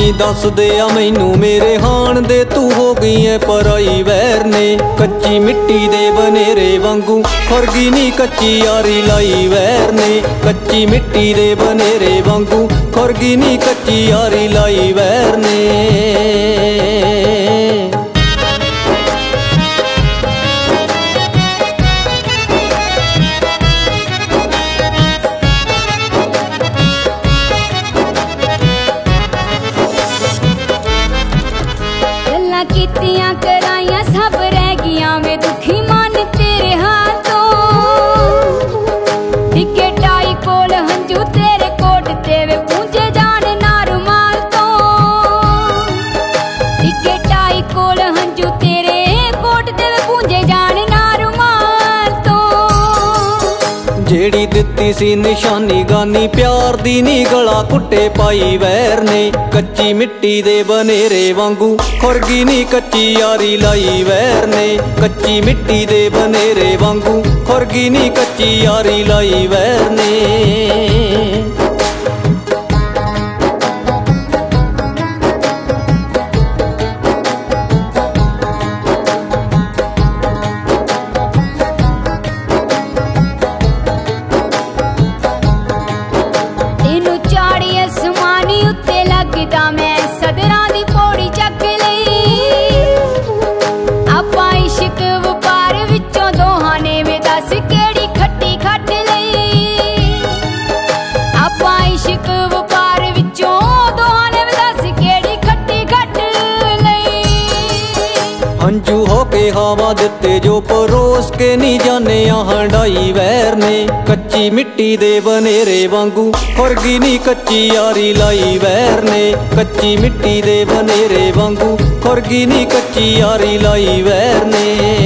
दस दे आ मैनू मेरे हाण दे तू हो गई है पराई वैर ने। कच्ची मिट्टी दे बनेरे वांगू खुरगी नी कच्ची यारी लाई वैर ने। कच्ची मिट्टी दे बनेरे वांगू खुरगी नी कच्ची यारी लाई वैर ने। कीतियां कराइयां सब रह गियां वे दुखी मन तेरे हाथों। इके टाई कोल हंजू तेरे कोट ते वे पूंजे जान ना रुमाल तो। इके टाई कोल हंजू तेरे कोट ते वे पूंजे जान ना रुमाल तो। जेड़ी दित्ती सी निशानी गानी प्यार दी नी गला कुट्टे पाई वैर ने। कच्ची मिट्टी दे बनेरे वांगू खुरगी नी कच्ची यारी लाई वैर ने। कच्ची मिट्टी दे बनेरे वांगू खुरगी नी कच्ची यारी लाई वैर ने। मैं सदरां दी पौड़ी चक लई आपां इश्क व्यापार विचों दोहां ने वे दस केड़ी खट्टी खट लई। आपां इश्क व्यापार विचों दोहां ने वे दस केड़ी खट्टी खट लई। हंजू हो के हवा दिते जो परोस के नी जाने हंडाई वैर ने। कच्ची मिट्टी दे बनेरे वांगू खुरगी नी कच्ची यारी लाई वैर ने। कच्ची मिट्टी दे बनेरे वांगू खुरगी नी कच्ची यारी लाई वैर ने।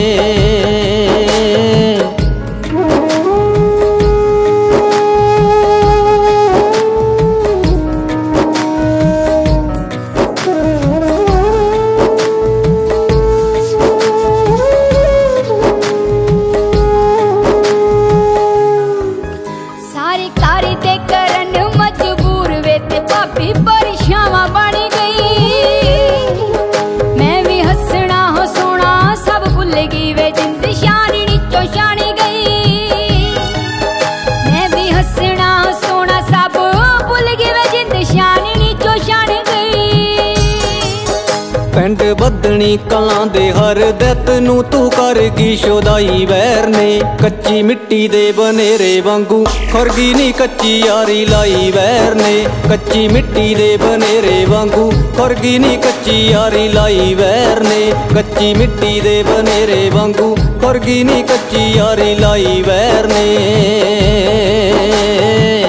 परिछावां बन गई मैं भी हसना हो सोना सब भुल गई वे जिंद शानी नीचों शानी गई। मैं भी हसना हो सोना सब भुल गई वे जिंद शानी नीचों शानी गई। पिंड बदनी कलां दे हर दैत नू तू करगी शोदाई वैर ने। कच्ची मिट्टी दे बनेरे वांगू खुरगी नी कच्ची यारी लाई वैर ने। कच्ची मिट्टी दे बनेरे वांगू खुरगी नी कच्ची यारी लाई वैर ने। कच्ची मिट्टी दे बनेरे वांगू खुरगी नी कच्ची यारी लाई वैर ने।